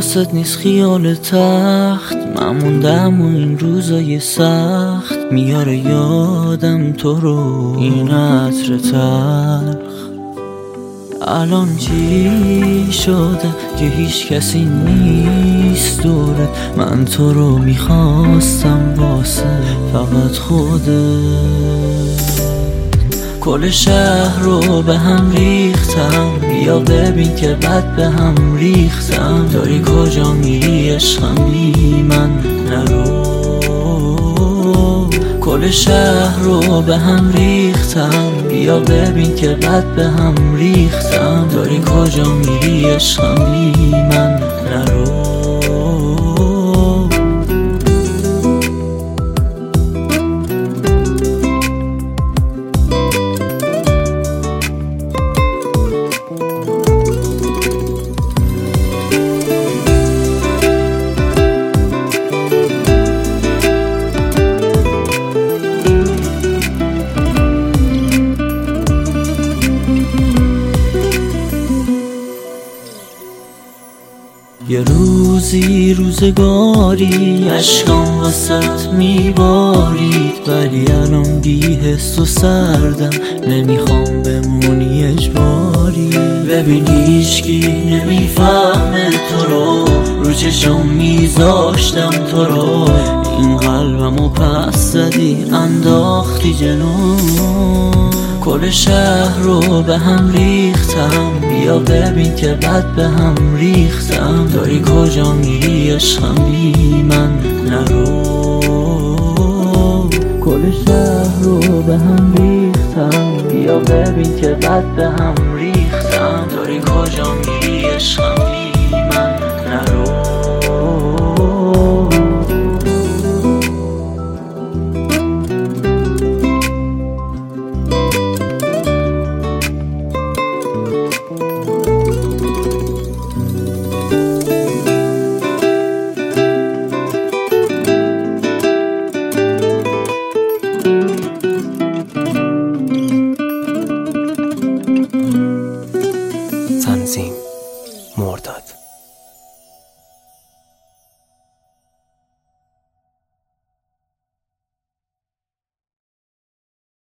حواست نیست خیال تخت، من موندم و این روزای سخت میاره یادم تو رو این عطر تلخ. الان چی شده که هیچ کسی نیست دوره، من تو رو میخواستم واسه فقط خودت. کل شهر رو به هم ریختم، بیا ببین که بد به هم ریختم. داری کجا میری عشقم بی من نرو. کل شهر رو به هم ریختم، بیا ببین که بد به هم ریختم. داری کجا میری عشقم بی من نرو. یه روزی روزگاری عشقم واسط میبارید، ولی الان بی حس و سردم نمیخوام بمونی اجباری. ببین هیچکی نمیفهمه تو رو چشم میذاشتم تو رو. این قلبمو پس زدی انداختی جلو. کل شهر رو به هم ریختم، بیا ببین که بد به هم ریختم. داری کجا میری عشقم بی من نرو. کل شهر رو به هم ریختم، بیا ببین که بد به هم ریختم. داری کجا میری